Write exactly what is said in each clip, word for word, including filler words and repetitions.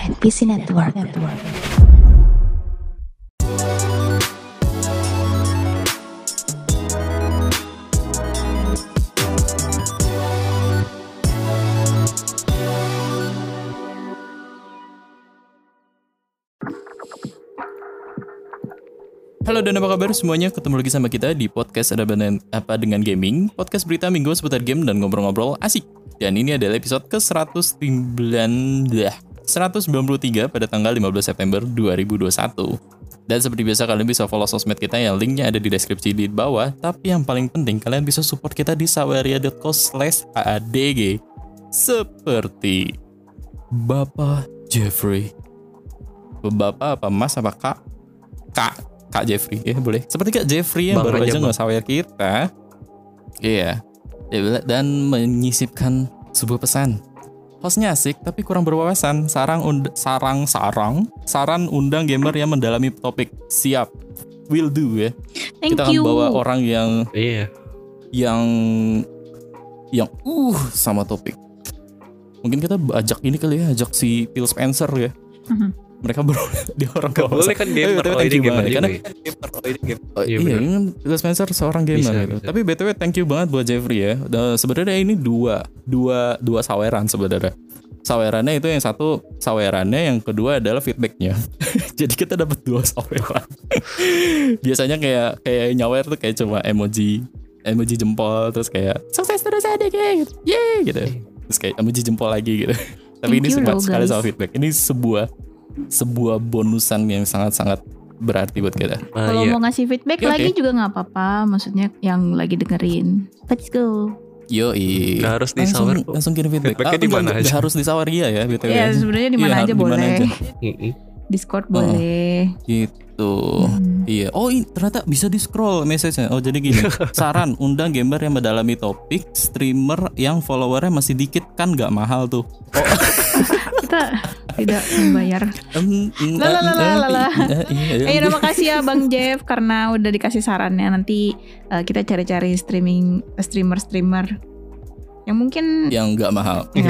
P C Network. Network. Halo dan apa kabar semuanya, ketemu lagi sama kita di podcast Ada Bener Apa Dengan Gaming, podcast berita minggu seputar game dan ngobrol-ngobrol asik. Dan ini adalah episode ke seratus sembilan puluh tiga pada tanggal lima belas September dua ribu dua puluh satu. Dan seperti biasa kalian bisa follow sosmed kita yang linknya ada di deskripsi di bawah. Tapi yang paling penting kalian bisa support kita di saweria dot co slash a a d g seperti Bapak Jeffrey. Bapak apa Mas apa Kak? Kak Kak Jeffrey, ya boleh. Seperti Kak Jeffrey yang bang baru aja aja nge-sawer kita. Iya. Dan menyisipkan sebuah pesan. Hostnya asik tapi kurang berwawasan. Sarang und- sarang sarang saran undang gamer yang mendalami topik. Siap. Will do ya. Thank Kita akan you. bawa orang yang Iya. yang yang uh sama topik. Mungkin kita ajak ini kali ya, ajak si Phil Spencer ya. Mhm. Mereka bro, dia orang Gak boleh kan gamer. Oh, Oh, ini gamer banget. juga Karena ya. Oh, iya, Iya, iya bener. ini kan Phil Spencer seorang gamer Bisa, gitu. bisa. Tapi B T W thank you banget buat Jeffrey ya. Dan sebenarnya ini dua dua dua saweran sebenarnya. Sawerannya itu yang satu sawerannya, yang kedua adalah feedbacknya. Jadi kita dapat dua saweran. Biasanya kayak kayak nyawer tuh kayak cuma emoji emoji jempol terus kayak sukses terus ada kayak gitu. Yeay gitu. Terus kayak emoji jempol lagi gitu. Tapi Thank ini you sekali, loh, sekali guys. sama feedback. Ini sebuah sebuah bonusan yang sangat-sangat berarti buat kita. Ah, Kalau iya. mau ngasih feedback Oke, lagi oke. juga nggak apa-apa, maksudnya yang lagi dengerin. Let's go. Yoi. Nggak harus langsung, disawer kok. langsung kirim feedback. Feedbacknya di enggak, mana enggak, aja? harus disawer dia ya B T W. Ya sebenarnya di mana Iya, aja di mana boleh. aja. Mm-mm. Discord boleh. Gitu. Hmm. Iya. Oh, ini ternyata bisa di scroll message-nya. Oh, jadi gini. Saran undang gamer yang mendalami topik, streamer yang followernya masih dikit kan nggak mahal tuh. Kita tidak membayar. Em, em, Lah, lah, lah, em, lah, lah. eh, iya. Eh, terima kasih ya Bang Jeff karena udah dikasih sarannya. Nanti uh, kita cari-cari streaming streamer-streamer yang mungkin Yang nggak mahal. Iya.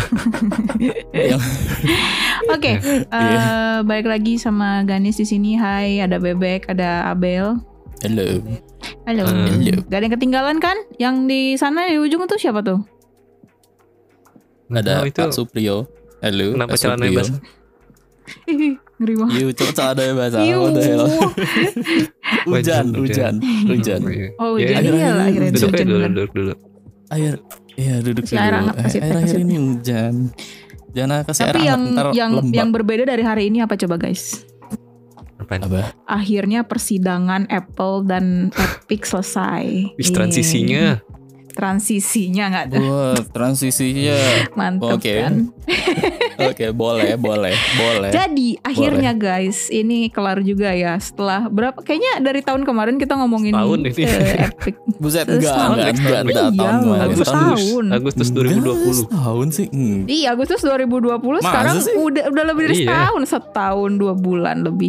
Yang Oke, eh, balik lagi sama Ganis di sini. Hai, ada Bebek, ada Abel. Halo. Halo. Halo. Gak ada yang ketinggalan kan? Yang di sana di ujung tuh siapa tuh? Ada Oh, itu Pak Suprio. Halo. kenapa Pak celananya Suprio. basah? Ih, ngeri banget. Iya, cok celananya basah. Iu. What the hell? Hujan, Hujan, hujan, hujan. Oh, Ya, jadi akhir-akhir ya lah ini akhirnya Duduk hujan aja dulu, bener. duduk dulu. Air, iya duduk Kasih air dulu. hangat, kasih teh, Air-akhir kasih ini hujan. Jangan kasih air Tapi yang hangat, ntar yang lembab. yang berbeda dari hari ini apa coba guys? Apaan? Apa? Akhirnya persidangan Apple dan Epic selesai. Wis Iya. transisinya. Transisinya nggak ada. Wah, transisinya. Mantep Oke. kan? Oke, boleh, boleh, boleh. Jadi akhirnya guys, ini kelar juga ya setelah berapa? Kayaknya dari tahun kemarin kita ngomongin Setahun ini. eh, Epic. Buset, Terus enggak, tahun enggak, next enggak, tahun. enggak, Iya, tahun loh. kemarin. Agustus. Agustus, tahun. Agustus dua ribu dua puluh. Enggak, setahun sih. Hmm. Iya, Agustus dua ribu dua puluh Masa sekarang sih? udah udah lebih dari Iya. setahun, setahun dua bulan lebih.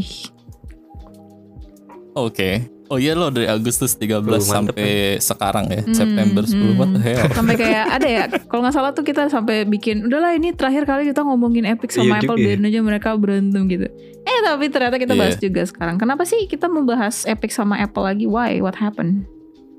Oke. Oh iya loh, dari Agustus tiga belas Oh, mantep sampai sekarang ya, Hmm, September sepuluh. What the hell? Sampai kayak ada ya, kalau nggak salah tuh kita sampai bikin, udahlah ini terakhir kali kita ngomongin Epic sama Iya Apple, juga ya. biarin aja mereka berantem gitu. Eh tapi ternyata kita Iya. bahas juga sekarang. Kenapa sih kita membahas Epic sama Apple lagi? Why? What happened?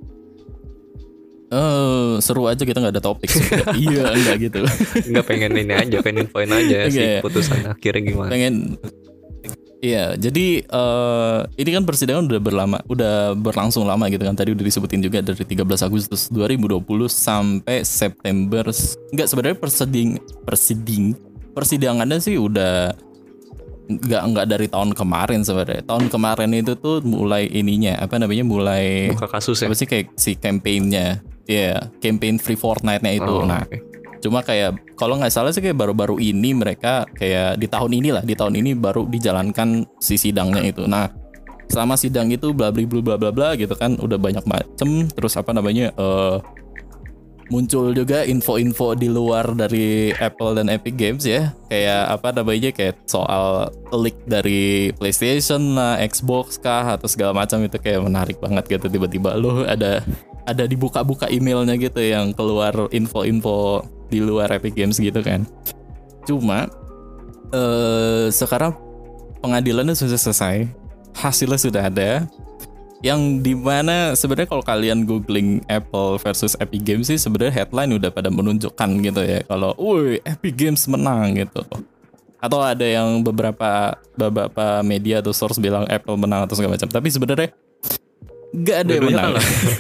Eh, seru aja kita nggak ada topik sih. Iya, enggak gitu. Enggak pengen ini aja, pengen infoin aja sih Iya. keputusan akhirnya gimana. Pengen Iya, jadi eh, ini kan persidangan udah berlama, udah berlangsung lama gitu kan. Tadi udah disebutin juga dari tiga belas Agustus dua ribu dua puluh sampai September. Enggak, sebenarnya persiding persiding persidangannya sih udah enggak enggak dari tahun kemarin sebenarnya. Tahun kemarin itu tuh mulai ininya, apa namanya? Mulai Buka kasus ya. apa sih kayak si campaign-nya. Iya, campaign Free Fortnite-nya itu. Oh, nah, oke. cuma kayak kalau nggak salah sih kayak baru-baru ini mereka kayak di tahun ini lah, di tahun ini baru dijalankan si sidangnya itu. Nah, selama sidang itu bla bla bla bla bla gitu kan, udah banyak macem. Terus apa namanya eh muncul juga info-info di luar dari Apple dan Epic Games ya, kayak apa namanya kayak soal leak dari PlayStation lah, Xbox kah atau segala macam. Itu kayak menarik banget gitu, tiba-tiba lo ada ada dibuka-buka emailnya gitu yang keluar info-info di luar Epic Games gitu kan. Cuma uh, sekarang pengadilannya sudah selesai, hasilnya sudah ada. Yang dimana sebenarnya kalau kalian googling Apple versus Epic Games sih sebenarnya headline udah pada menunjukkan gitu ya kalau, woi Epic Games menang gitu. Atau ada yang beberapa beberapa media atau source bilang Apple menang atau segala macam. Tapi sebenarnya nggak ada yang menang.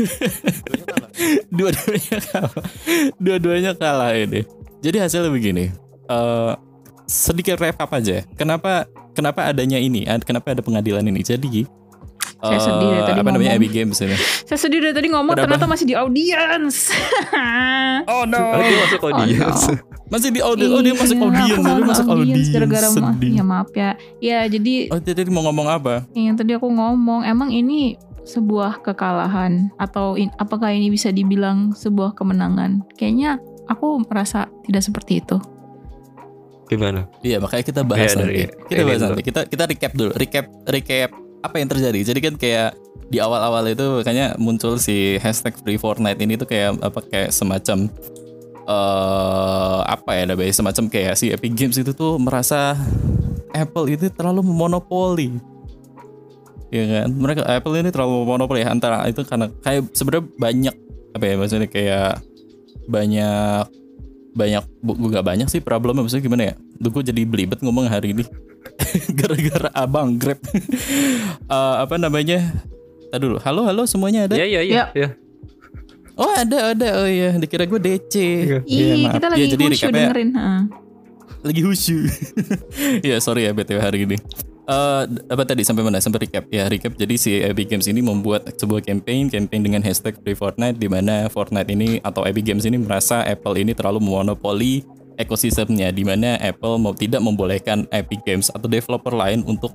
Dua-duanya kalah. Dua-duanya kalah ini. Jadi hasilnya begini. Uh, sedikit recap aja. Kenapa kenapa adanya ini? Kenapa ada pengadilan ini? Jadi saya sedih dari tadi apa ngomong. namanya Epic Games ini. Saya sedih dari tadi ngomong. Kenapa? Ternyata masih di audience. Oh no. Oh, dia masuk audience. Oh, no. Masih di audience. Oh dia masuk audience. Dia masuk audience. Gara-gara ma- sedih. ya maaf ya. Ya jadi. Oh jadi mau ngomong apa? Yang tadi aku ngomong. Emang ini sebuah kekalahan atau in, apakah ini bisa dibilang sebuah kemenangan? Kayaknya aku merasa tidak seperti itu. Gimana? Iya makanya kita bahas ya, nanti. Dari, kita bahas nanti. Kita kita recap dulu. Recap recap. Apa yang terjadi? Jadi kan kayak di awal-awal itu makanya muncul si hashtag Free Fortnite ini tuh kayak apa kayak semacam uh, apa ya namanya semacam kayak si Epic Games itu tuh merasa Apple itu terlalu memonopoli. Ya kan? Mereka Apple ini terlalu memonopoli antara itu karena kayak sebenarnya banyak apa ya maksudnya kayak banyak banyak bukan banyak sih problemnya maksudnya gimana ya? Duh gue jadi belibet ngomong hari ini. Gara-gara abang Grab. uh, apa namanya? Tadi dulu. Halo halo semuanya ada? Iya iya iya. Ya. Oh ada ada. Oh iya dikira gue D C. Iya ya, kita lagi ya, khusyuk dengerin. Ha. Lagi khusyuk. Ya sorry ya B T W hari ini. Uh, apa tadi sampai mana? Sampai recap. Ya recap. Jadi si Epic Games ini membuat sebuah campaign, campaign dengan hashtag Free Fortnite di mana Fortnite ini atau Epic Games ini merasa Apple ini terlalu memonopoli ekosistemnya, di mana Apple mau tidak membolehkan Epic Games atau developer lain untuk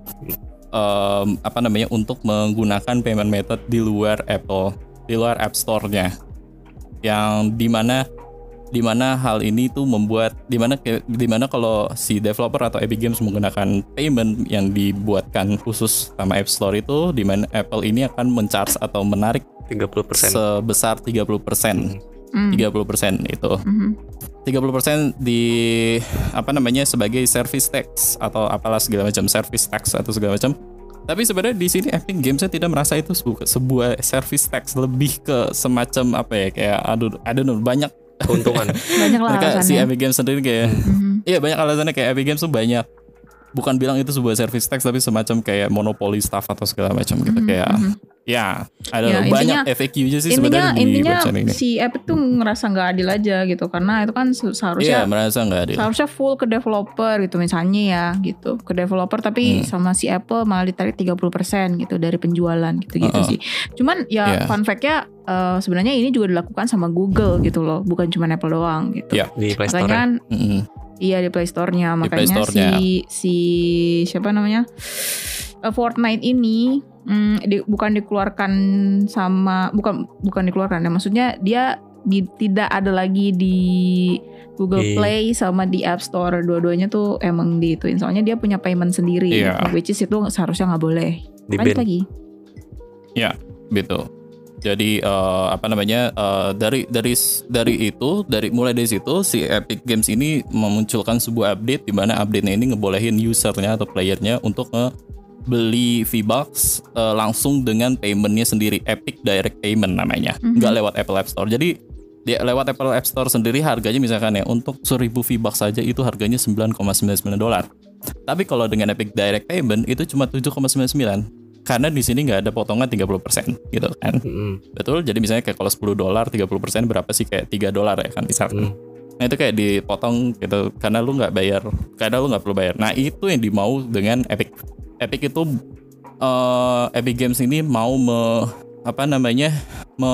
um, apa namanya untuk menggunakan payment method di luar Apple, di luar App Store-nya. Yang di mana di mana hal ini tuh membuat di mana di mana kalau si developer atau Epic Games menggunakan payment yang dibuatkan khusus sama App Store itu, di mana Apple ini akan men-charge atau menarik tiga puluh persen sebesar tiga puluh persen. Mm. tiga puluh persen itu. Mm-hmm. tiga puluh persen di apa namanya sebagai service tax atau apalah segala macam service tax atau segala macam. Tapi sebenarnya di sini Epic Games tidak merasa itu sebuah, sebuah service tax, lebih ke semacam apa ya kayak aduh aduh banyak keuntungan. Banyak lah mereka alasannya. si Epic Games sendiri kayak Mm-hmm. iya banyak alasannya kayak Epic Games tuh banyak bukan bilang itu sebuah service tax tapi semacam kayak monopoli staff atau segala macam gitu Mm-hmm. kayak ya ada Ya, banyak intinya- F A Q-nya sih Intinya sebenarnya di intinya website ini. si Epic tuh ngerasa nggak adil aja gitu karena itu kan se- Iya seharusnya merasa nggak adil. seharusnya full ke developer gitu misalnya ya gitu ke developer tapi Hmm. sama si Apple malah ditarik tiga puluh persen gitu dari penjualan gitu-gitu Uh-uh. sih. Cuman ya Yeah. fun fact-nya eh, sebenarnya ini juga dilakukan sama Google gitu loh, bukan cuma Apple doang gitu. Yeah. Di Play Store. Makanya kan Mm-mm. iya di Play Store-nya Di Play makanya Store-nya. si si siapa namanya eh, Fortnite ini mm, di- bukan dikeluarkan sama bukan bukan dikeluarkan ya maksudnya dia di, tidak ada lagi di Google Di- Play sama di App Store, dua-duanya tuh emang diituin soalnya dia punya payment sendiri, Iya. which is itu seharusnya nggak boleh. Di Lanjut ban. lagi. Gitu. Jadi eh, apa namanya eh, dari dari dari itu dari mulai dari situ si Epic Games ini memunculkan sebuah update di mana update-nya ini ngebolehin usernya atau playernya untuk beli V-Bucks eh, langsung dengan paymentnya sendiri, Epic Direct Payment namanya, Mhm. nggak lewat Apple App Store. Jadi dia lewat Apple App Store sendiri harganya misalkan ya untuk seribu V-Bucks saja itu harganya sembilan koma sembilan sembilan dolar. Tapi kalau dengan Epic Direct Payment itu cuma tujuh koma sembilan sembilan. Karena di sini nggak ada potongan tiga puluh persen gitu kan. Mm-mm. Betul, jadi misalnya kayak kalau sepuluh dolar tiga puluh persen berapa sih kayak tiga dolar ya kan misalkan. Mm. Nah itu kayak dipotong gitu karena lu nggak bayar, karena lu nggak perlu bayar. Nah itu yang dimau dengan Epic. Epic itu eh, Epic Games ini mau me, apa namanya me,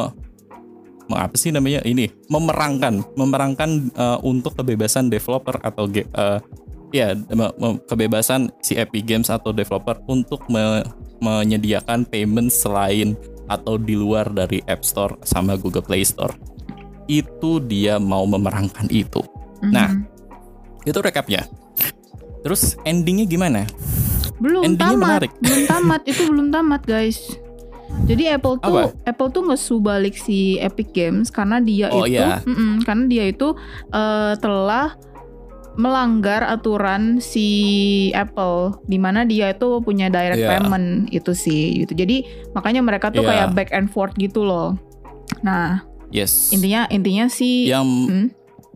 me apa sih namanya ini memerangkan memerangkan eh, untuk kebebasan developer atau ge- eh, ya me- me- kebebasan si Epic Games atau developer untuk me- menyediakan payment selain atau di luar dari App Store sama Google Play Store. Itu dia mau memerangkan itu. Nah, Mhm. itu recapnya. Terus endingnya gimana? belum endingnya tamat, menarik. belum tamat itu belum tamat guys. Jadi Apple tuh Apa? Apple tuh ngesu balik si Epic Games karena dia Oh, itu iya. mm-mm, karena dia itu eh, telah melanggar aturan si Apple, di mana dia itu punya direct Yeah. payment itu sih gitu. Jadi makanya mereka tuh Yeah. kayak back and forth gitu loh. Nah, Yes. intinya intinya sih yang hmm,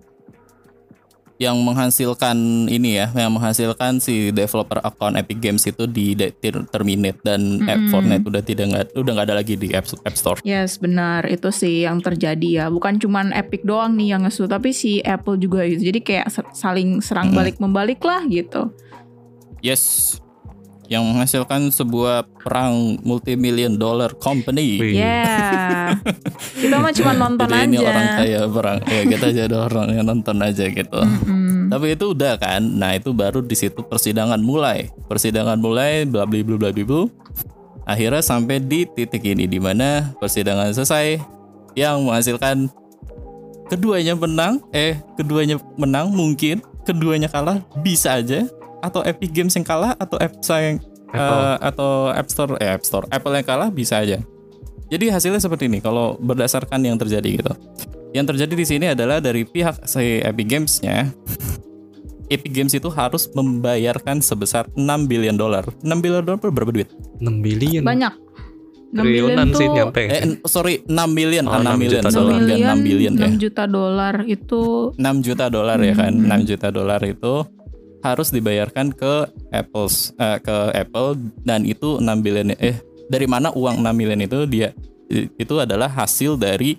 yang menghasilkan ini ya, yang menghasilkan si developer account Epic Games itu di de- ter- terminate dan App Mm-mm. Fortnite udah tidak nggak udah nggak ada lagi di App, App Store. yes benar itu sih yang terjadi ya. Bukan cuman Epic doang nih yang ngesu, tapi si Apple juga gitu. Jadi kayak ser- saling serang Mm-mm. balik membalik lah gitu. Yes. Yang menghasilkan sebuah perang multi-million dollar company. Wih. Yeah. Kita mah cuma nonton Jadi aja. ini orang kaya perang. Ya kita jadi orang yang nonton aja gitu. Mm-mm. Tapi itu udah kan. Nah, itu baru di situ persidangan mulai. Persidangan mulai bla bla bla bla bla. Akhirnya sampai di titik ini di mana persidangan selesai yang menghasilkan keduanya menang, eh keduanya menang mungkin, keduanya kalah bisa aja, atau Epic Games yang kalah atau App yang Apple. eh, atau App Store eh App Store Apple yang kalah bisa aja. Jadi hasilnya seperti ini kalau berdasarkan yang terjadi gitu. Yang terjadi di sini adalah dari pihak si Epic Games-nya. Epic Games itu harus membayarkan sebesar enam billion dolar. enam billion dolar berapa duit? enam billion. Banyak. enam Triliunan billion sih tuh nyampe. Eh, n- sorry, enam million, Oh, enam enam million, juta enam sorry, dolar. enggak, enam billion ya. enam juta dolar itu enam juta dolar ya kan. Hmm. enam juta dolar itu harus dibayarkan ke Apple eh, ke Apple dan itu enam billion eh dari mana uang enam million itu dia itu adalah hasil dari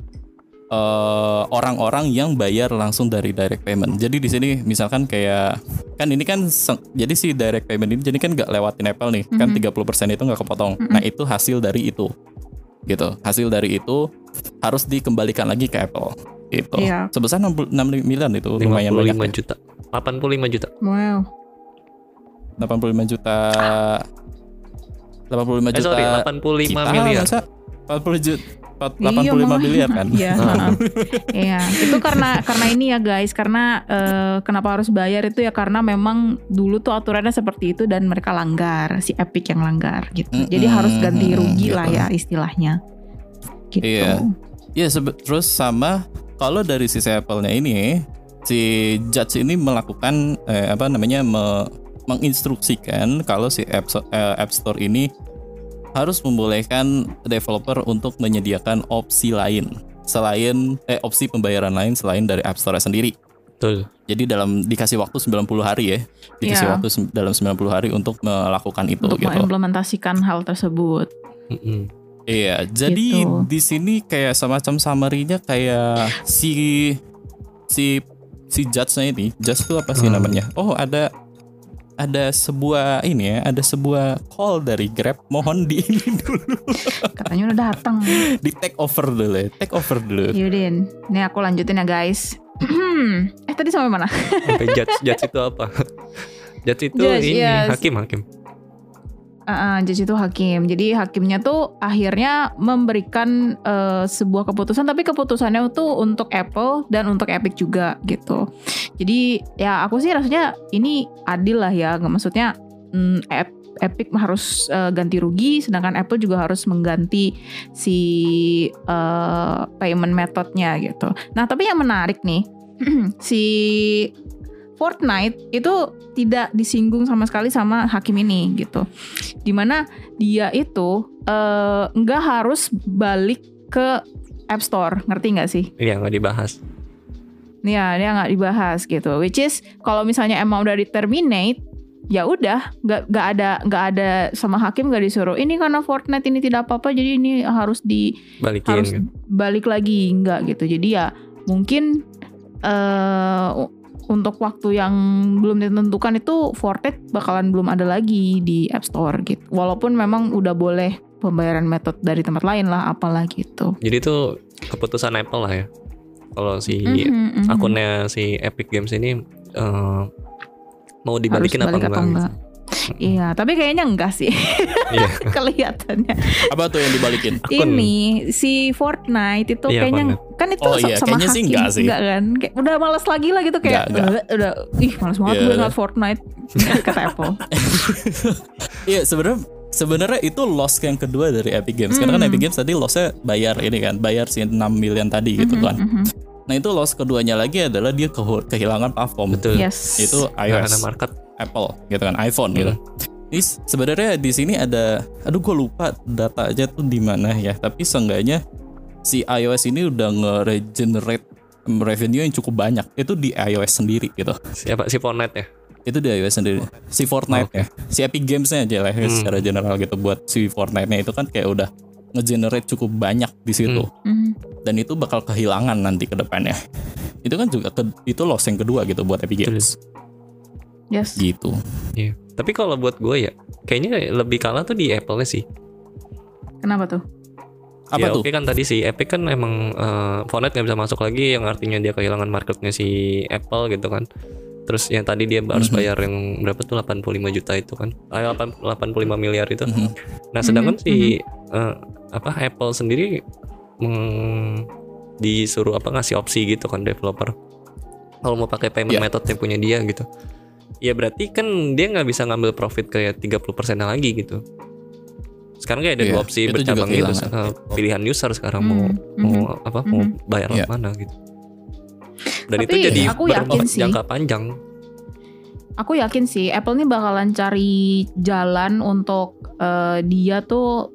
eh, orang-orang yang bayar langsung dari direct payment. Jadi di sini misalkan kayak kan ini kan se- jadi si direct payment ini jadi kan nggak lewatin Apple nih, kan Mhm. tiga puluh persen itu nggak kepotong. Mhm. Nah, itu hasil dari itu. Gitu. Hasil dari itu harus dikembalikan lagi ke Apple. Gitu. Iya. Sebesar enam puluh enam miliar itu lumayan lima puluh banyak. lima ya. juta. delapan puluh lima juta. wow. delapan puluh lima juta delapan puluh lima Eh juta sorry, delapan puluh lima kita, miliar. masa empat puluh juta delapan puluh lima Iya, miliar kan. Iya, heeh. Iya. Itu karena karena ini ya guys, karena eh, kenapa harus bayar itu ya karena memang dulu tuh aturannya seperti itu dan mereka langgar, si Epic yang langgar gitu. Jadi Mm-mm, harus ganti rugi gitu. lah ya istilahnya. Gitu. Iya. Ya sebe- terus sama kalau dari sisi Apple-nya ini si judge ini melakukan eh, apa namanya me- menginstruksikan kalau si App, So- eh, App Store ini harus membolehkan developer untuk menyediakan opsi lain selain eh opsi pembayaran lain selain dari App Store sendiri. Betul. Jadi dalam dikasih waktu sembilan puluh hari ya. Dikasih Iya. waktu sem- dalam sembilan puluh hari untuk melakukan itu Untuk gitu. mengimplementasikan hal tersebut. Mm-mm. Iya, jadi Gitu. di sini kayak semacam summary-nya kayak si si si judge-nya ini, judge itu apa sih Hmm. namanya? Oh, ada ada sebuah ini ya, ada sebuah call dari Grab, mohon di ini dulu, Katanya udah datang. di take over dulu, ya. take over dulu. Yudin, nih aku lanjutin ya guys. eh tadi sampai mana? Sampai judge judge itu apa? Judge itu Judge, ini yes. hakim hakim. Uh, judge itu hakim. Jadi hakimnya tuh akhirnya memberikan uh, sebuah keputusan, tapi keputusannya tuh untuk Apple dan untuk Epic juga gitu. Jadi ya aku sih rasanya ini adil lah ya. Nggak maksudnya mm, Ep- Epic harus uh, ganti rugi, sedangkan Apple juga harus mengganti si uh, payment methodnya gitu. Nah tapi yang menarik nih, si Fortnite itu tidak disinggung sama sekali sama hakim ini gitu. Dimana dia itu eh, nggak harus balik ke App Store, ngerti nggak sih? Iya nggak dibahas. Ya dia nggak dibahas gitu. Which is kalau misalnya emang udah di terminate, ya udah nggak nggak ada nggak ada sama hakim nggak disuruh ini karena Fortnite ini tidak apa-apa jadi ini harus di Balikin. harus Kan? balik lagi nggak gitu. Jadi ya mungkin eh untuk waktu yang belum ditentukan itu Fortnite bakalan belum ada lagi di App Store gitu. Walaupun memang udah boleh pembayaran metode dari tempat lain lah apalah gitu. Jadi itu keputusan Apple lah ya. Kalau si Mhm, mhm. akunnya si Epic Games ini eh, mau dibalikin Harus apa balik enggak? atau enggak? Iya, tapi kayaknya enggak sih Iya. kelihatannya. Apa tuh yang dibalikin? Akun. Ini si Fortnite itu Iya, kayaknya kan itu Oh sa- iya, sama kayaknya sih hakim, enggak sih. kan? Kayak udah malas lagi lah gitu kayak Enggak, enggak. "Eh, udah ih malas banget Iya. gue ngeliat Fortnite kata Apple. Iya sebenarnya sebenarnya itu loss yang kedua dari Epic Games. Karena kan Hmm. Epic Games tadi lossnya bayar ini kan, bayar si enam miliar tadi gitu Mhm, kan. mhm. Nah itu loss keduanya lagi adalah dia ke- kehilangan platform. Betul. Yes. Itu Karena iOS, market. Apple gitu kan, iPhone gitu. Ini sebenarnya di sini ada, aduh gue lupa datanya tuh di mana ya. Tapi seenggaknya si iOS ini udah nge-regenerate revenue yang cukup banyak. Itu di iOS sendiri gitu. Siapa si Fortnite ya? Itu di iOS sendiri. Si Fortnite Oh, okay. ya, si Epic Games-nya aja lah Hmm. secara general gitu. Buat si Fortnite-nya itu kan kayak udah nge-generate cukup banyak di situ. Mhm. Dan itu bakal kehilangan nanti ke depannya. Itu kan juga ke, itu loss yang kedua gitu buat Epic Games. Yes. Gitu. Iya. Tapi kalau buat gue ya, kayaknya lebih kalah tuh di Apple-nya sih. Kenapa tuh? Apa ya, tuh? Oke kan tadi si Epic kan emang uh, Fortnite nggak bisa masuk lagi, yang artinya dia kehilangan marketnya si Apple gitu kan. Terus yang tadi dia harus bayar yang berapa tuh delapan puluh lima juta itu kan, ah, delapan puluh lima miliar itu. Mhm. Nah sedangkan Mhm, si uh, apa Apple sendiri meng, disuruh apa ngasih opsi gitu kan developer kalau mau pakai payment Yeah. method yang punya dia gitu. Ya berarti kan dia nggak bisa ngambil profit kayak tiga puluh persen lagi gitu. Sekarang kayak ada Iya, dua opsi itu juga bercabang gitu. kehilangan. Uh, pilihan user sekarang mau Hmm, mau mhm, apa mau mhm. bayar Iya. mana gitu. Dan Tapi itu jadi aku yakin sih. berjangka panjang. Aku yakin sih Apple nih bakalan cari jalan untuk eh, dia tuh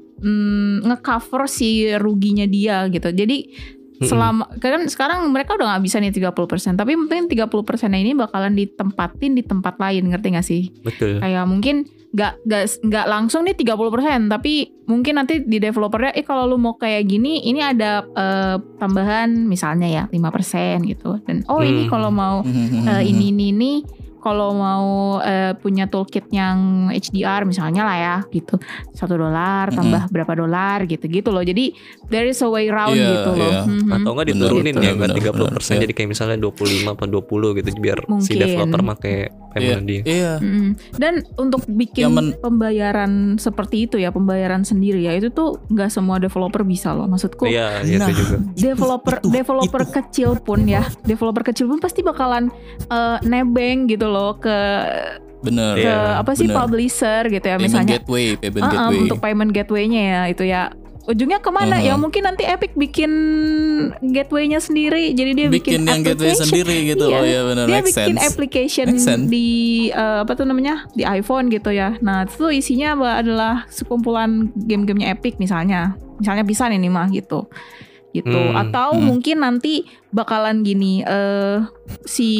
mm, nge-cover si ruginya dia gitu. Jadi selama kan sekarang mereka udah nggak bisa nih tiga puluh persen, tapi mungkin tiga puluh persen ini bakalan ditempatin di tempat lain, ngerti gak sih? Betul. Kayak mungkin nggak nggak nggak langsung nih tiga puluh persen, tapi mungkin nanti di developernya eh kalau lu mau kayak gini ini ada eh, tambahan misalnya ya lima persen gitu. Dan oh ini Hmm. kalau mau eh, ini ini ini kalau mau eh, punya toolkit yang H D R misalnya lah ya gitu, satu dolar tambah berapa dolar gitu gitu loh. Jadi there is a way round Iya, gitu loh. iya. Mhm. Atau enggak Bener, diturunin bener, ya enggak bener, tiga puluh persen bener, jadi kayak misalnya dua puluh lima atau dua puluh gitu biar si Mungkin. developer pakai Iya, payment dia. iya. Mm-mm. Dan untuk bikin Yang men- pembayaran seperti itu ya, pembayaran sendiri ya, itu tuh nggak semua developer bisa loh. Maksudku Iya, iya Nah. itu juga. developer Itu, developer itu. kecil pun ya, developer kecil pun pasti bakalan eh, nebeng gitu loh ke Bener. ke Iya, apa sih bener. publisher gitu ya, Payment misalnya gateway, payment Uh, um, gateway. untuk payment gateway-nya ya itu ya. Ujungnya kemana? Uh-huh. Ya mungkin nanti Epic bikin gateway-nya sendiri. Jadi dia bikin, bikin yang gateway application. sendiri gitu. Iya. Oh ya benar, Dia make bikin sense. application Make sense. di uh, apa tuh namanya di iPhone gitu ya. Nah itu isinya adalah sekumpulan game-gamenya Epic misalnya. Misalnya bisa nih nih mah gitu. Gitu. Hmm, Atau hmm. mungkin nanti bakalan gini. eh si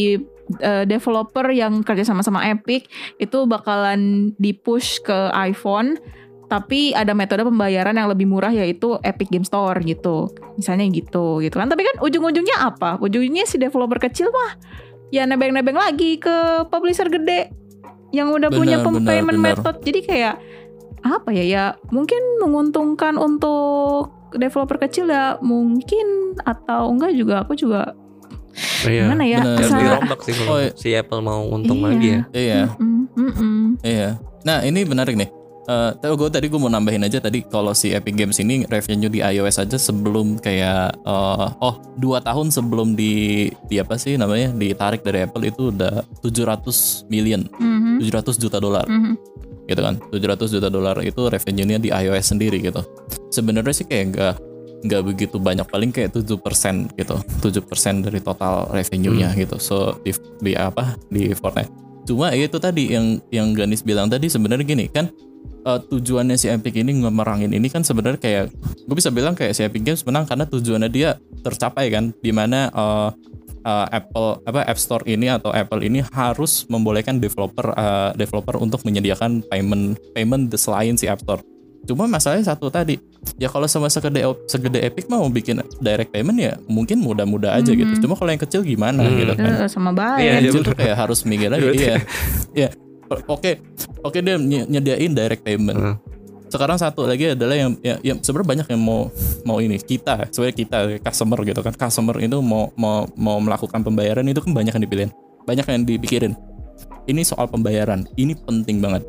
uh, developer yang kerja sama-sama Epic itu bakalan di-push ke iPhone. Tapi ada metode pembayaran yang lebih murah yaitu Epic Game Store gitu. Misalnya gitu gitu kan. Tapi kan ujung-ujungnya apa? Ujungnya si developer kecil mah ya nebeng-nebeng lagi ke publisher gede yang udah Benar, punya benar, payment benar. method. Jadi kayak apa ya ya mungkin menguntungkan untuk developer kecil ya mungkin, atau enggak juga aku juga Iya. gimana ya benar. Harus asa- dirombak sih kalau Oh, iya. si Apple mau untung Iya. lagi ya. Iya, Mm-mm, mm-mm. iya. Nah ini menarik nih. Eh, tapi gue tadi gue mau nambahin aja tadi kalau si Epic Games ini revenue di iOS aja sebelum kayak eh, oh dua tahun sebelum di di apa sih namanya ditarik dari Apple itu udah tujuh ratus million, Mhm, tujuh ratus juta dolar. mhm. Gitu kan, tujuh ratus juta dolar itu revenue-nya di iOS sendiri gitu. Sebenarnya sih kayak nggak nggak begitu banyak, paling kayak tujuh persen gitu, tujuh persen dari total revenue-nya gitu. So di, di apa di Fortnite. Cuma ya itu tadi yang yang Ganis bilang tadi sebenarnya gini kan, uh, tujuannya si Epic ini ngemerangin ini kan sebenarnya kayak gue bisa bilang kayak si Epic Games menang karena tujuannya dia tercapai kan, dimana uh, uh, Apple apa App Store ini atau Apple ini harus membolehkan developer uh, developer untuk menyediakan payment payment selain si App Store. Cuma masalahnya satu tadi, ya kalau sama segede segede Epic mau bikin direct payment ya mungkin mudah-mudah aja gitu. Cuma kalau yang kecil gimana Hmm. gitu kan? Eh, sama baik. Iya, Yang iya, kecil bener. tuh kayak harus mikir lagi. Iya, iya. Oke, oke dia ny- nyediain direct payment. Hmm. Sekarang satu lagi adalah yang, ya, yang sebenarnya banyak yang mau mau ini kita, sebenarnya kita customer gitu kan, customer itu mau mau mau melakukan pembayaran itu kan banyak yang dipilihin, banyak yang dipikirin. Ini soal pembayaran, ini penting banget.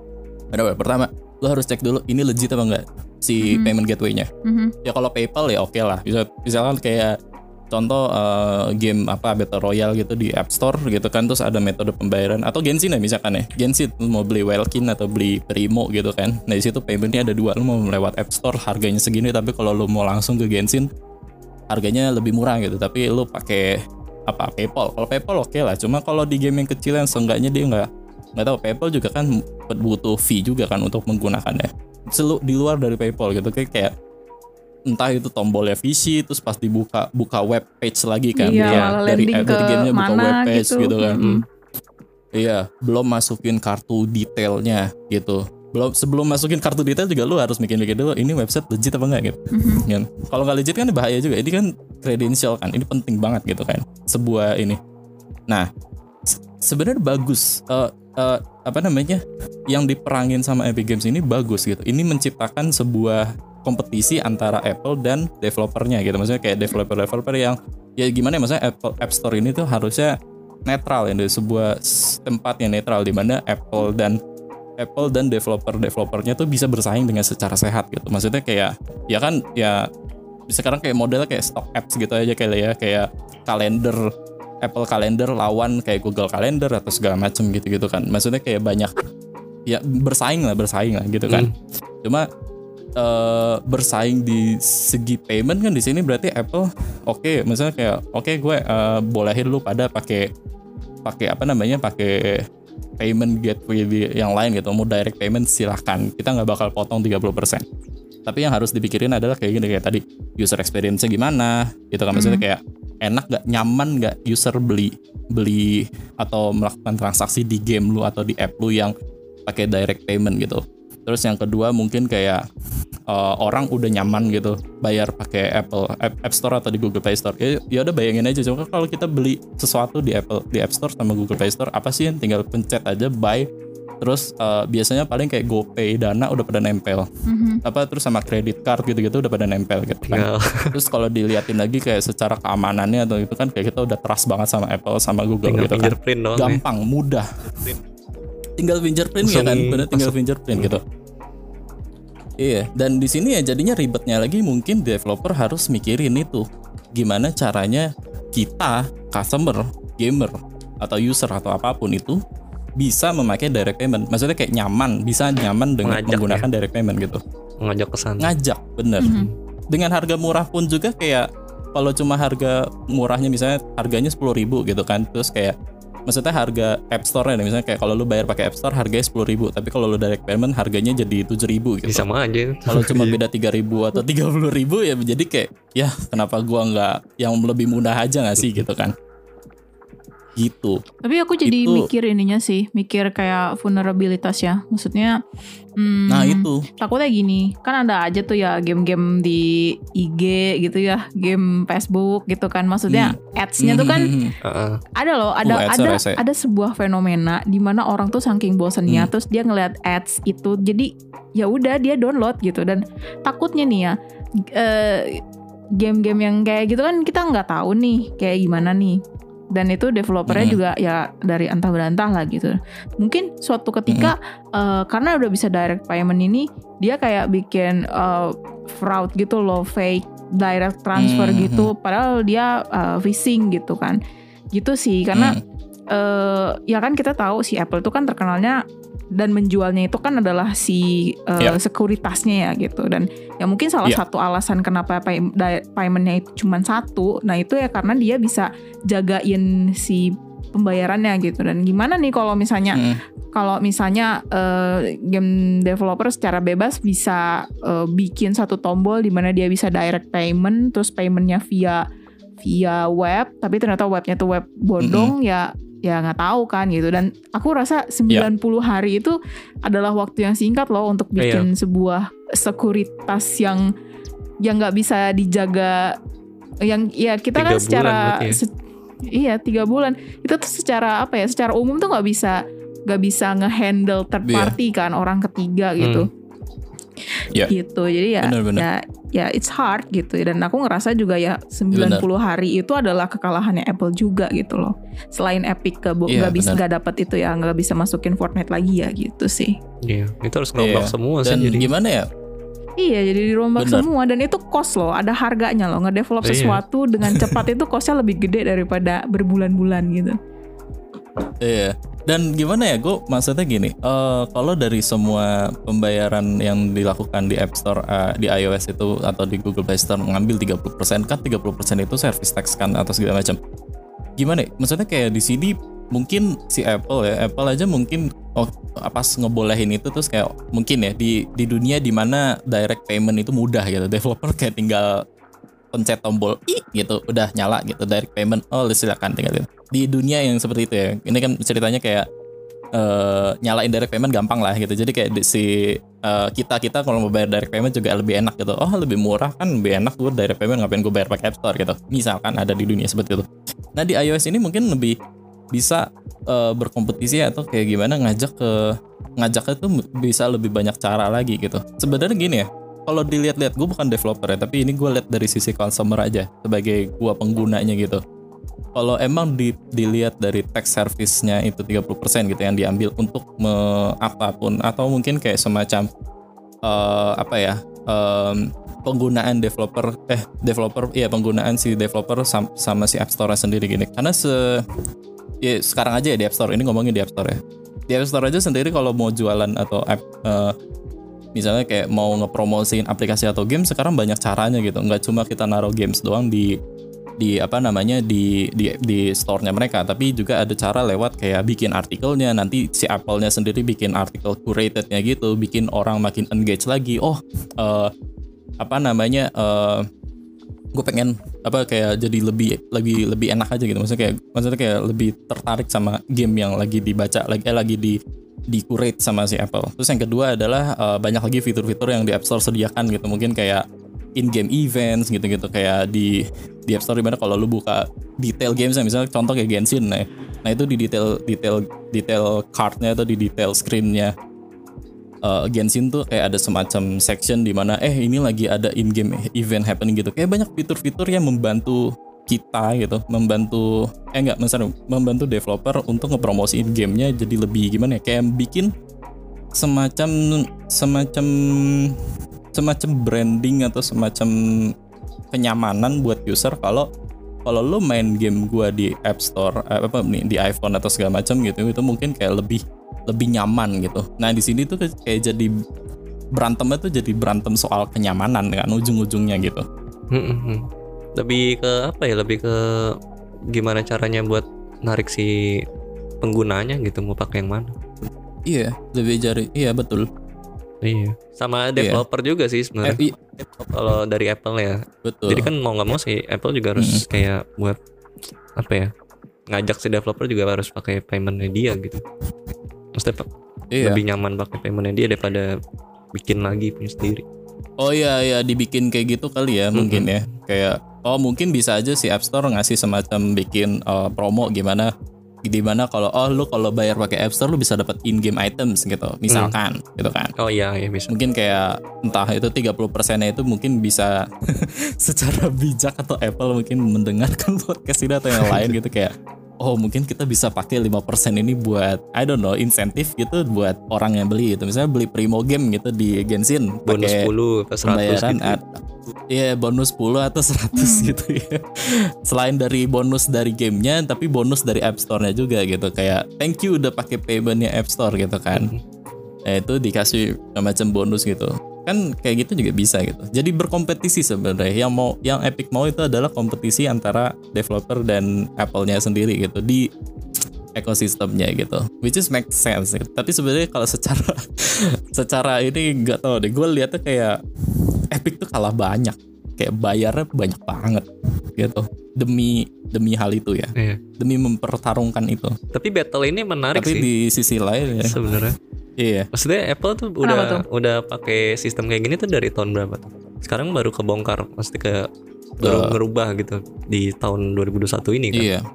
Ada pertama, lo harus cek dulu ini legit apa enggak si payment gateway-nya. Mhm. Ya kalau PayPal ya oke lah, bisa misalkan kayak contoh eh, game apa Battle Royale gitu di App Store gitu kan, terus ada metode pembayaran atau Genshin ya misalkan ya, Genshin lu mau beli Welkin atau beli Primo gitu kan, nah di situ paymentnya ada dua, lu mau lewat App Store harganya segini, tapi kalau lu mau langsung ke Genshin harganya lebih murah gitu, tapi lu pakai apa PayPal. Kalau PayPal oke okay lah, cuma kalau di game yang kecil yang seenggaknya dia nggak nggak tahu, PayPal juga kan butuh fee juga kan untuk menggunakannya. Selu di luar dari PayPal gitu, kayak kayak entah itu tombolnya V C, terus pas dibuka buka web page lagi kan, iya, ya, dari landing dari gamenya buka mana web page gitu, gitu kan. Mm-hmm. Iya, belum masukin kartu detailnya gitu. Belum sebelum masukin kartu detail juga lu harus mikir-mikir dulu ini website legit apa enggak gitu. Mm-hmm. Kan? Kalau nggak legit kan bahaya juga. Ini kan credential kan, ini penting banget gitu kan. Sebuah ini. Nah, se- sebenarnya bagus. Uh, uh, apa namanya? Yang diperangin sama Epic Games ini bagus gitu. Ini menciptakan sebuah kompetisi antara Apple dan developernya gitu. Maksudnya kayak developer-developer yang ya gimana ya, maksudnya Apple App Store ini tuh harusnya netral ya, dari sebuah tempat yang netral di mana Apple dan Apple dan developer-developernya tuh bisa bersaing dengan secara sehat gitu. Maksudnya kayak ya kan ya sekarang kayak modelnya kayak stock apps gitu aja kayak ya, kayak kalender, Apple Calendar lawan kayak Google Calendar atau segala macam gitu-gitu kan. Maksudnya kayak banyak ya bersaing lah, bersaing lah gitu kan. Hmm. Cuma uh, bersaing di segi payment kan di sini berarti Apple oke, okay, misalnya kayak oke okay, gue uh, bolehin lu pada pakai pakai apa namanya pakai payment gateway yang lain gitu, mau direct payment silahkan, kita nggak bakal potong tiga puluh persen. Tapi yang harus dipikirin adalah kayak gini, kayak tadi user experience-nya gimana gitu kan, maksudnya kayak enak nggak, nyaman nggak user beli beli atau melakukan transaksi di game lu atau di app lu yang pakai direct payment gitu. Terus yang kedua mungkin kayak uh, orang udah nyaman gitu bayar pakai Apple App, App Store atau di Google Play Store. Ya, ya udah bayangin aja, cuma kalau kita beli sesuatu di Apple di App Store sama Google Play Store, apa sih yang tinggal pencet aja buy. Terus uh, biasanya paling kayak GoPay, Dana udah pada nempel. Mm-hmm. Apa terus sama credit card gitu-gitu udah pada nempel gitu kan. Yeah. Terus kalau diliatin lagi kayak secara keamanannya atau itu kan kayak kita udah trust banget sama Apple sama Google tinggal gitu kan. Dong, gampang, nih. mudah. Tinggal fingerprint ya kan, bener tinggal fingerprint gitu. Iya, dan di sini ya jadinya ribetnya lagi mungkin developer harus mikirin itu. Gimana caranya kita, customer, gamer, atau user atau apapun itu bisa memakai direct payment. Maksudnya kayak nyaman, bisa nyaman dengan Mengajak, menggunakan ya? direct payment gitu. Mengajak ke sana. Ngajak, bener. Mm-hmm. Dengan harga murah pun juga kayak kalau cuma harga murahnya misalnya harganya sepuluh ribu gitu kan. Terus kayak maksudnya harga App Store-nya misalnya kayak kalau lu bayar pakai App Store harganya sepuluh ribu, tapi kalau lu direct payment harganya jadi tujuh ribu gitu. Sama aja. Kalau cuma beda tiga ribu atau tiga puluh ribu ya jadi kayak ya kenapa gua nggak yang lebih mudah aja nggak sih gitu kan. Gitu. Tapi aku jadi itu, mikir ininya sih, mikir kayak vulnerabilitas ya. Maksudnya hmm, nah itu takutnya gini, kan ada aja tuh ya game-game di I G gitu ya, game Facebook gitu kan. Maksudnya hmm. ads-nya tuh kan uh-uh. ada loh, ada uh, ada rese. ada sebuah fenomena di mana orang tuh saking bosennya hmm. terus dia ngeliat ads itu, jadi ya udah dia download gitu. Dan takutnya nih ya uh, game-game yang kayak gitu kan kita nggak tahu nih kayak gimana nih. Dan itu developernya mm-hmm. juga ya dari antah berantah lah gitu. Mungkin suatu ketika mm-hmm. uh, karena udah bisa direct payment ini, dia kayak bikin uh, fraud gitu loh, fake direct transfer mm-hmm. gitu. Padahal dia uh, phishing gitu kan. Gitu sih, karena mm-hmm. uh, ya kan kita tahu si Apple itu kan terkenalnya dan menjualnya itu kan adalah si uh, yeah. sekuritasnya ya gitu. Dan ya mungkin salah yeah. satu alasan kenapa pay- paymentnya itu cuma satu, nah itu ya karena dia bisa jagain si pembayarannya gitu. Dan gimana nih kalau misalnya mm. kalau misalnya uh, game developer secara bebas bisa uh, bikin satu tombol di mana dia bisa direct payment, terus paymentnya via via web, tapi ternyata webnya tuh web bodong, mm-hmm. ya ya nggak tahu kan gitu. Dan aku rasa sembilan puluh yeah. hari itu adalah waktu yang singkat loh untuk bikin yeah. sebuah sekuritas yang yang nggak bisa dijaga, yang ya kita tiga kan secara ya. se, iya tiga bulan itu tuh secara apa ya, secara umum tuh nggak bisa nggak bisa ngehandle third party yeah. kan, orang ketiga gitu. hmm. Yeah. gitu. Jadi ya bener, bener. ya ya it's hard gitu. Dan aku ngerasa juga ya sembilan puluh bener. hari itu adalah kekalahannya Apple juga gitu loh. Selain Epic gak, yeah, gak bisa gak dapat itu ya, gak bisa masukin Fortnite lagi ya gitu sih. Iya, yeah, itu harus ngerombak yeah. semua sih. Dan jadi gimana ya? Iya, jadi dirombak bener. semua, dan itu cost loh, ada harganya loh. Ngedevelop yeah. sesuatu dengan cepat itu costnya lebih gede daripada berbulan-bulan gitu. Iya. Dan gimana ya, gue maksudnya gini, uh, kalau dari semua pembayaran yang dilakukan di App Store, uh, di iOS itu atau di Google Play Store mengambil tiga puluh persen, kan tiga puluh persen itu service tax kan atau segala macam. Gimana ya? Maksudnya kayak di sini mungkin si Apple ya, Apple aja mungkin oh pas ngebolehin itu terus kayak mungkin ya di di dunia dimana direct payment itu mudah gitu, developer kayak tinggal pencet tombol i gitu udah nyala gitu direct payment, oh silakan tinggal gitu. Di dunia yang seperti itu ya, ini kan ceritanya kayak uh, nyalain direct payment gampang lah gitu, jadi kayak di, si uh, kita kita kalau mau bayar direct payment juga lebih enak gitu, oh lebih murah kan, lebih enak gue direct payment, ngapain gue bayar pakai App Store gitu, misalkan ada di dunia seperti itu. Nah di iOS ini mungkin lebih bisa uh, berkompetisi atau kayak gimana ngajak ke ngajaknya tuh bisa lebih banyak cara lagi gitu. Sebenarnya gini ya, kalau dilihat-lihat, gue bukan developer ya, tapi ini gue lihat dari sisi consumer aja sebagai gue penggunanya gitu. Kalau emang di, dilihat dari tax service-nya itu tiga puluh persen gitu yang diambil untuk me, apapun atau mungkin kayak semacam uh, apa ya um, penggunaan developer eh developer iya penggunaan si developer sama, sama si App Store sendiri gini. Karena se ya sekarang aja ya di App Store, ini ngomongin di App Store ya. Di App Store aja sendiri kalau mau jualan atau app uh, misalnya kayak mau ngepromosiin aplikasi atau game, sekarang banyak caranya gitu. Nggak cuma kita naruh games doang di di apa namanya di di di store-nya mereka, tapi juga ada cara lewat kayak bikin artikelnya, nanti si Apple-nya sendiri bikin artikel curated-nya gitu, bikin orang makin engage lagi. Oh, uh, apa namanya? Uh, gue pengen apa kayak jadi lebih lebih lebih enak aja gitu. Maksudnya kayak maksudnya kayak lebih tertarik sama game yang lagi dibaca lagi eh, lagi di di curate sama si Apple. Terus yang kedua adalah uh, banyak lagi fitur-fitur yang di App Store sediakan gitu. Mungkin kayak in-game events gitu-gitu, kayak di di App Store dimana kalau lu buka detail gamesnya, misalnya contoh kayak Genshin, nah, nah itu di detail detail detail card-nya atau di detail screen-nya uh, Genshin tuh kayak ada semacam section di mana eh ini lagi ada in-game event happening gitu. Kayak banyak fitur-fitur yang membantu kita gitu, membantu eh enggak, misalnya membantu developer untuk ngepromosiin gamenya jadi lebih gimana ya, kayak bikin semacam semacam semacam branding atau semacam kenyamanan buat user kalau kalau lo main game gua di App Store apa nih di iPhone atau segala macam gitu, itu mungkin kayak lebih lebih nyaman gitu. Nah di sini tuh kayak jadi berantemnya tuh jadi berantem soal kenyamanan kan ujung-ujungnya gitu. Hmm, lebih ke apa ya? Lebih ke gimana caranya buat narik si penggunanya gitu, mau pakai yang mana? Iya, lebih jari. Iya betul. Iya. Sama developer iya. juga sih sebenarnya. Eh, iya. Kalau dari Apple ya. Betul. Jadi kan mau nggak mau sih Apple juga harus hmm. kayak buat apa ya? Ngajak si developer juga harus pakai paymentnya dia gitu. Maksudnya iya. lebih nyaman pakai paymentnya dia daripada bikin lagi punya sendiri. Oh iya iya dibikin kayak gitu kali ya, mm-hmm. mungkin ya. Kayak oh mungkin bisa aja si App Store ngasih semacam bikin uh, promo gimana di mana kalau oh lu kalau bayar pakai App Store lu bisa dapat in-game items gitu misalkan mm. gitu kan. Oh iya iya bisa. Mungkin kayak entah itu tiga puluh persen-nya itu mungkin bisa secara bijak atau Apple mungkin mendengarkan podcast ini atau yang lain gitu kayak oh mungkin kita bisa pakai lima persen ini buat I don't know insentif gitu buat orang yang beli gitu. Misalnya beli Primo Game gitu di Genshin bonus sepuluh atau seratus gitu. Iya bonus sepuluh atau seratus hmm. gitu ya. Selain dari bonus dari gamenya, tapi bonus dari App Store-nya juga gitu. Kayak thank you udah pakai paymentnya App Store gitu kan. Hmm. Nah itu dikasih macam bonus gitu. Kan kayak gitu juga bisa gitu. Jadi berkompetisi sebenarnya. Yang mau yang Epic mau itu adalah kompetisi antara developer dan Apple-nya sendiri gitu di ekosistemnya gitu. Which is make sense gitu. Tapi sebenarnya kalau secara secara ini enggak tahu deh. Gue lihatnya kayak Epic tuh kalah banyak. Kayak bayarnya banyak banget gitu. Demi demi hal itu ya. Iya. Demi mempertarungkan itu. Tapi battle ini menarik Tapi sih. Tapi di sisi lain ya sebenarnya. Iya. Maksudnya Apple tuh udah tuh? udah pakai sistem kayak gini tuh dari tahun berapa tuh? Sekarang baru kebongkar, pasti ke baru uh, ngerubah gitu di tahun dua ribu dua puluh satu ini kan. Iya.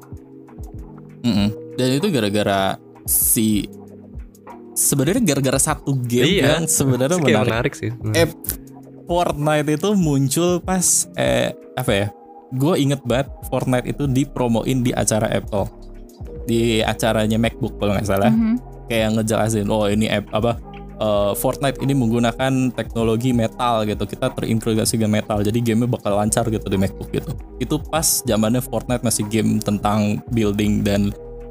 Mm-mm. Dan itu gara-gara si sebenarnya gara-gara satu game iya. yang sebenarnya menarik. menarik sih. Hmm. Eh, Fortnite itu muncul pas eh apa ya? Gue inget banget Fortnite itu dipromoin di acara Apple. Di acaranya MacBook kalau nggak salah. Mm-hmm. Kayak ngejelasin oh ini app apa uh, Fortnite ini menggunakan teknologi metal gitu, kita terintegrasi dengan metal jadi gamenya bakal lancar gitu di MacBook gitu. Itu pas zamannya Fortnite masih game tentang building dan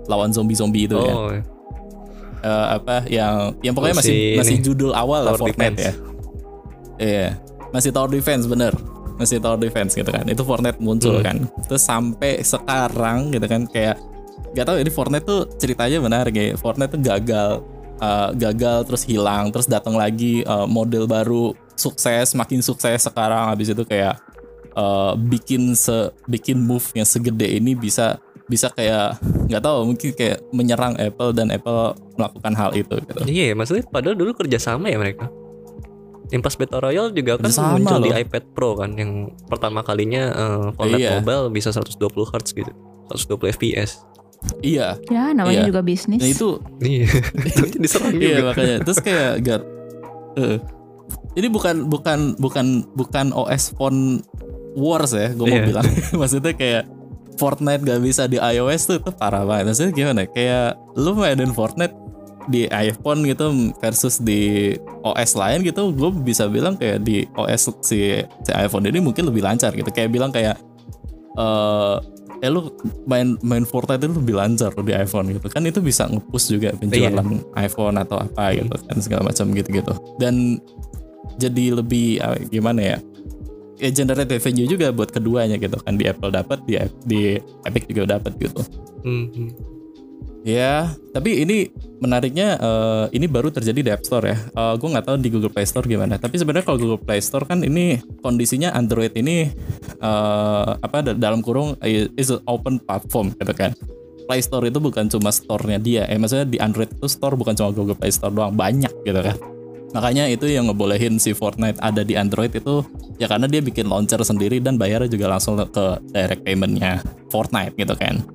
lawan zombie-zombie itu ya. Oh, ya. Uh, apa yang yang pokoknya Oh, masih si masih ini, judul awal lah Tower Fortnite Defense. ya. Iya, masih Tower Defense bener. Masih Tower Defense gitu kan. Itu Fortnite muncul Hmm. kan. Terus sampai sekarang gitu kan kayak gak tahu ini Fortnite tuh ceritanya menarik ya. Fortnite tuh gagal uh, gagal terus hilang, terus datang lagi uh, model baru, sukses, makin sukses sekarang. Habis itu kayak uh, bikin se bikin move yang segede ini bisa bisa kayak nggak tahu mungkin kayak menyerang Apple dan Apple melakukan hal itu gitu. Iya, maksudnya padahal dulu kerja sama ya mereka. Yang pas Battle Royale juga kan Kerjasama muncul loh. di iPad Pro kan, yang pertama kalinya uh, Fortnite Iya. Mobile bisa seratus dua puluh hertz gitu, seratus dua puluh F P S. Iya, Ya namanya Iya. juga bisnis. nah itu Iya, itu diserang iya juga. makanya terus kayak gak uh, ini bukan bukan bukan bukan O S phone wars ya gue mau Iya. bilang. Maksudnya kayak Fortnite gak bisa di iOS tuh itu parah banget. Maksudnya gimana kayak lu mainin Fortnite di iPhone gitu versus di O S lain gitu, gue bisa bilang kayak di O S si, si iPhone ini mungkin lebih lancar gitu. Kayak bilang kayak eh eh lu main main Fortnite itu lebih lancar di iPhone gitu kan, itu bisa nge-push juga penjualan iPhone atau apa gitu kan segala macam gitu-gitu. Dan jadi lebih ah, gimana ya? Ya generate revenue juga buat keduanya gitu kan, di Apple dapat, di di Epic juga dapat gitu. Hmm. Ya, tapi ini menariknya uh, ini baru terjadi di App Store ya. Uh, gue nggak tahu di Google Play Store gimana. Tapi sebenarnya kalau Google Play Store kan ini kondisinya Android ini uh, apa dalam kurung is an open platform gitu kan. Play Store itu bukan cuma store-nya dia. Eh maksudnya di Android itu store bukan cuma Google Play Store doang, banyak gitu kan. Makanya itu yang ngebolehin si Fortnite ada di Android itu ya karena dia bikin launcher sendiri dan bayarnya juga langsung ke direct payment-nya Fortnite gitu kan.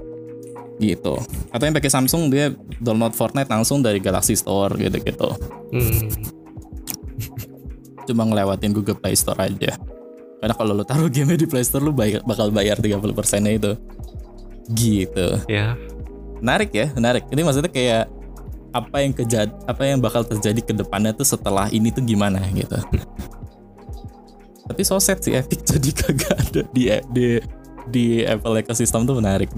Gitu. Atau yang pakai Samsung dia download Fortnite langsung dari Galaxy Store gitu-gitu. Hmm. Cuma ngelewatin Google Play Store aja. Karena kalau lu taruh game di Play Store lu bayar, bakal bayar tiga puluh persen-nya itu. Gitu. Ya. Menarik ya, menarik. Ini maksudnya kayak apa yang kejad apa yang bakal terjadi ke depannya tuh setelah ini tuh gimana gitu. Tapi so sad sih Epic jadi kagak ada di di di Apple ecosystem tuh menarik.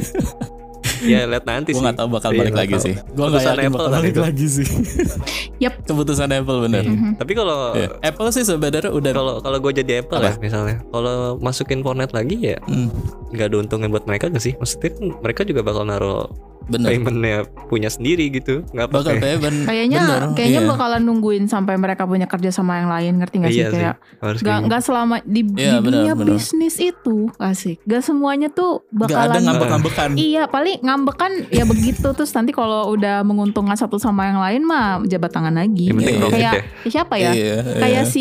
Ya lihat nanti Gue sih. nggak tahu bakal Iya, balik nggak lagi tahu. sih. Gue nggak Keputusan yakin Apple bakal kan balik itu. lagi sih. Yap. Keputusan Apple bener. Iya. Tapi kalau Ya, Apple sih sebenarnya udah kalau kalau gue jadi Apple Apa? ya misalnya, kalau masukin Fortnite lagi ya hmm, nggak ada untungnya buat mereka nggak sih? Maksudnya kan mereka juga bakal naruh bener. paymentnya punya sendiri gitu, nggak Bakal pakai. payment. Kayaknya bener, kayaknya iya. bakalan nungguin sampai mereka punya kerja sama yang lain, ngerti nggak sih? Iya sih, Kayak harus Gak, kayak gitu. gak selama di, Iya, di benar, dunia benar. bisnis itu asik. Gak semuanya tuh Gak ada bakalan ngambek-ngambekan. Iya paling ngambekan ya begitu. Terus nanti kalau udah menguntungkan satu sama yang lain mah jabat tangan lagi. Yang penting Iya. profit Kayak ya. ya siapa ya? Iya, Kayak iya. si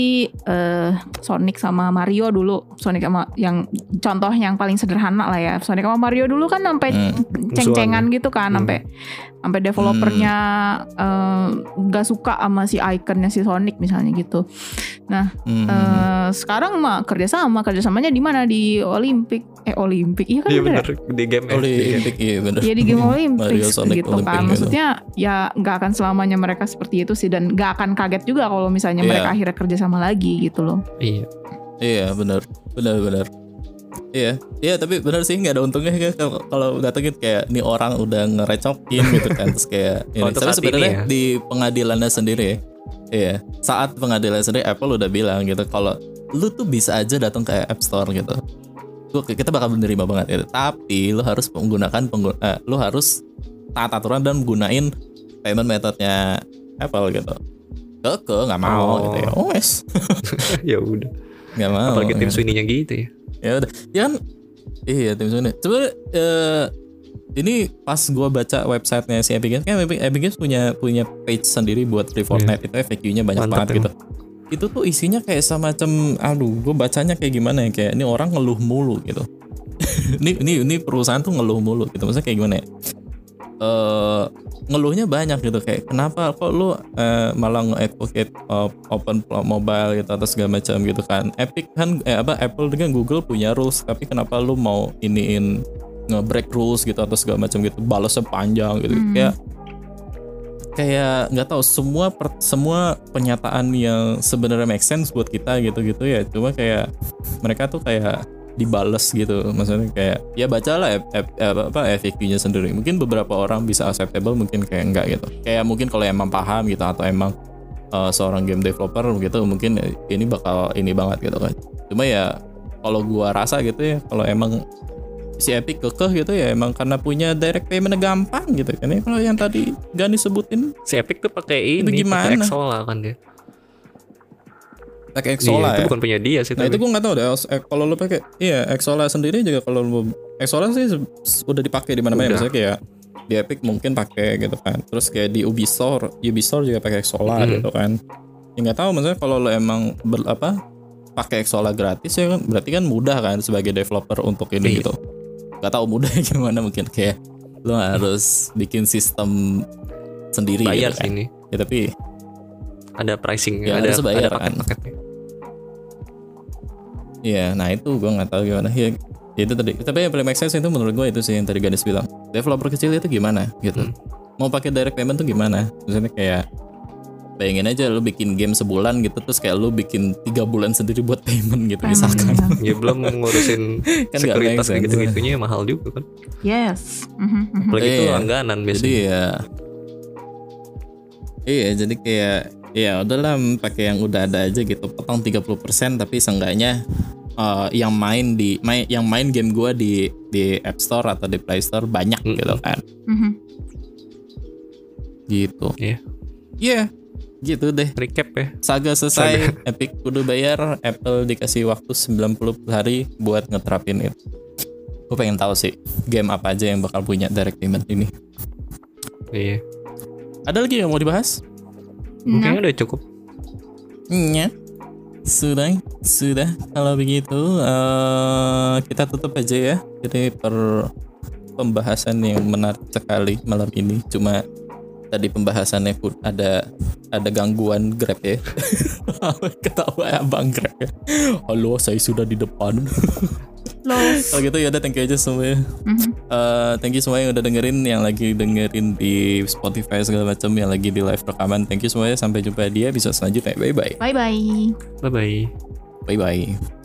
eh, Sonic sama Mario dulu. Sonic sama yang contoh yang paling sederhana lah ya. Sonic sama Mario dulu kan sampai Hmm. ceng-cengan gitu kan, Hmm. sampai sampai developernya eh, nggak suka sama si ikonnya si Sonic misalnya gitu. Nah Hmm. eh, sekarang mah kerjasama kerjasamanya di mana, di Olimpik eh Olimpik iya kan Iya bener ya? bener di game ya. Di game. Olympic, iya bener. Iya di game Olympics Mario Sonic gitu Olympic kan. gitu. Maksudnya ya nggak akan selamanya mereka seperti itu sih, dan nggak akan kaget juga kalau misalnya Iya. mereka akhirnya kerjasama lagi gitu loh. Iya. Iya benar, benar benar. Iya, iya tapi benar sih nggak ada untungnya kayak kalau- kalau datengin kayak nih orang udah ngerecokin gitu kan, terus kayak ini. Oh, untuk Tapi saat sebenarnya ini ya? di pengadilannya sendiri, iya saat pengadilan sendiri Apple udah bilang gitu kalau lu tuh bisa aja datang ke App Store gitu, lu, kita bakal menerima banget gitu. Tapi lu harus menggunakan pengguna, eh, lu harus taat aturan dan gunain payment methodnya Apple gitu. Keke nggak mau Oh. gitu ya, oh wes Ya udah. nggak mau. Apalagi tim gitu. Sweeney-nya gitu ya. Ya udah, ya kan, iya tim Sony. Sebenarnya eh, ini pas gue baca websitenya si Epic Games, kan Epic, Epic Games punya punya page sendiri buat free Fortnite, itu F A Q-nya banyak Mantap banget gitu. Itu tuh isinya kayak semacam, aduh, gue bacanya kayak gimana ya, kayak ini orang ngeluh mulu gitu. ini ini ini perusahaan tuh ngeluh mulu gitu, maksudnya kayak gimana ya? Eh, ngeluhnya banyak gitu, kayak kenapa kok lu eh, malah nge-advocate uh, open mobile gitu atau segala macam gitu kan. Epic kan eh, apa Apple dengan Google punya rules, tapi kenapa lu mau iniin nge-break rules gitu atau segala macam gitu, balasnya panjang gitu. Hmm. Kayak kayak nggak tahu semua per, semua pernyataan yang sebenarnya make sense buat kita gitu-gitu ya, cuma kayak mereka tuh kayak dibales gitu. Maksudnya kayak ya bacalah F, F, apa F A Q-nya sendiri. Mungkin beberapa orang bisa acceptable, mungkin kayak enggak gitu. Kayak mungkin kalau emang paham gitu atau emang uh, seorang game developer gitu, mungkin ini bakal ini banget gitu kan. Cuma ya kalau gua rasa gitu ya, kalau emang si Epic kekeh gitu ya emang karena punya direct payment gampang gitu kan ya. Kalau yang tadi Gani sebutin si Epic tuh pakai ini, pakai Exola kan dia. Pakai Exola iya, ya. Itu bukan punya dia sih. Nah tapi. itu gue nggak tahu deh. Kalau lo pakai, iya Exola sendiri juga kalau lo Exola sih udah dipakai di mana-mana. Misalnya kayak di Epic mungkin pakai gitu kan. Terus kayak di Ubisoft, Ubisoft juga pakai Exola mm-hmm. gitu kan. Ya nggak tahu maksudnya kalau lo emang ber, apa pakai Exola gratis ya kan berarti kan mudah kan sebagai developer untuk ini iya. gitu. Gak tahu mudahnya gimana, mungkin kayak lo harus bikin sistem sendiri bayar gitu kan. Sini. Ya tapi ada pricing, ya, ada, bayar, ada paket-paketnya. Iya, nah itu gue nggak tahu gimana. Ya, itu tadi. Tapi yang paling make sense itu menurut gue itu sih yang tadi Ganis bilang. Developer kecil itu gimana gitu. Hmm. Mau pakai direct payment tuh gimana? Misalnya kayak bayangin aja lu bikin game sebulan gitu terus kayak lu bikin tiga bulan sendiri buat payment gitu misalkan. Ya belum ngurusin kan sekuritas kayak gitu-gitunya mahal juga kan. Yes. Apalagi itu langganan biasanya. Jadi ya iya jadi kayak ya udahlah pakai yang udah ada aja gitu, potong tiga puluh persen tapi seenggaknya uh, yang main di main yang main game gua di di App Store atau di Play Store banyak mm-hmm. gitu kan. Mm-hmm. Gitu. Iya. Yeah. Iya. Yeah. Gitu deh. Recap ya. Saga selesai, Saga. Epic kudu bayar, Apple dikasih waktu sembilan puluh hari buat ngeterapin itu. Gue pengen tahu sih game apa aja yang bakal punya direct payment ini. Iya. Ada lagi yang mau dibahas? Mungkin udah cukup. Iya. Sudah, sudah. Kalau begitu uh, kita tutup aja ya. Jadi per pembahasan yang menarik sekali malam ini. Cuma tadi pembahasannya pun ada ada gangguan Grab ya. Ketawa abang Grab ya. Halo, saya sudah di depan. Kalau gitu ya udah, thank you aja semuanya. Mm-hmm. Uh, thank you semua yang udah dengerin, yang lagi dengerin di Spotify segala macam, yang lagi di live rekaman. Thank you semuanya. Sampai jumpa di episode selanjutnya. Bye bye. Bye bye. Bye bye. Bye bye.